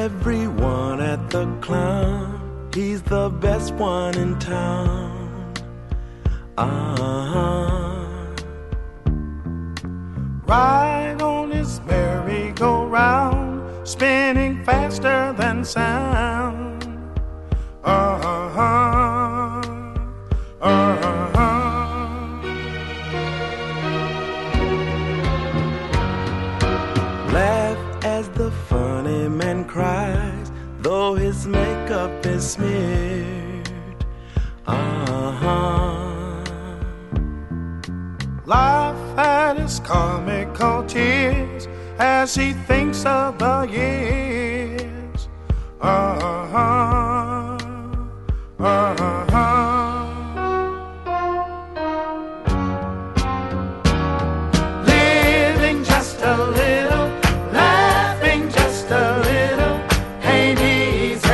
everyone at the clown. He's the best one in town. Ride on his merry-go-round, spinning faster than sound. Laugh as the funny man cries, though his makeup is smeared. Laugh at his comical tears as he thinks of the years. Living just a little, laughing just a little, ain't easy.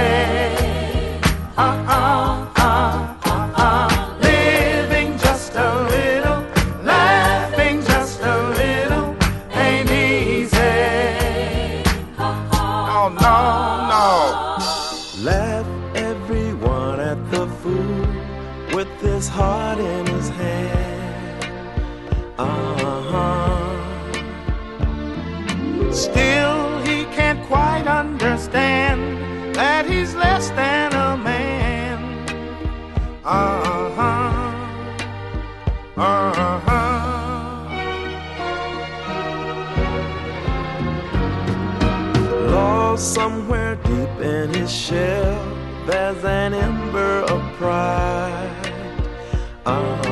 Living just a little, laughing just a little, ain't easy. Oh no, no. Laugh everyone at the fool with his heart in his hand. Still he can't quite understand that he's less than a man. Lost somewhere deep in his shell, there's an ember of pride.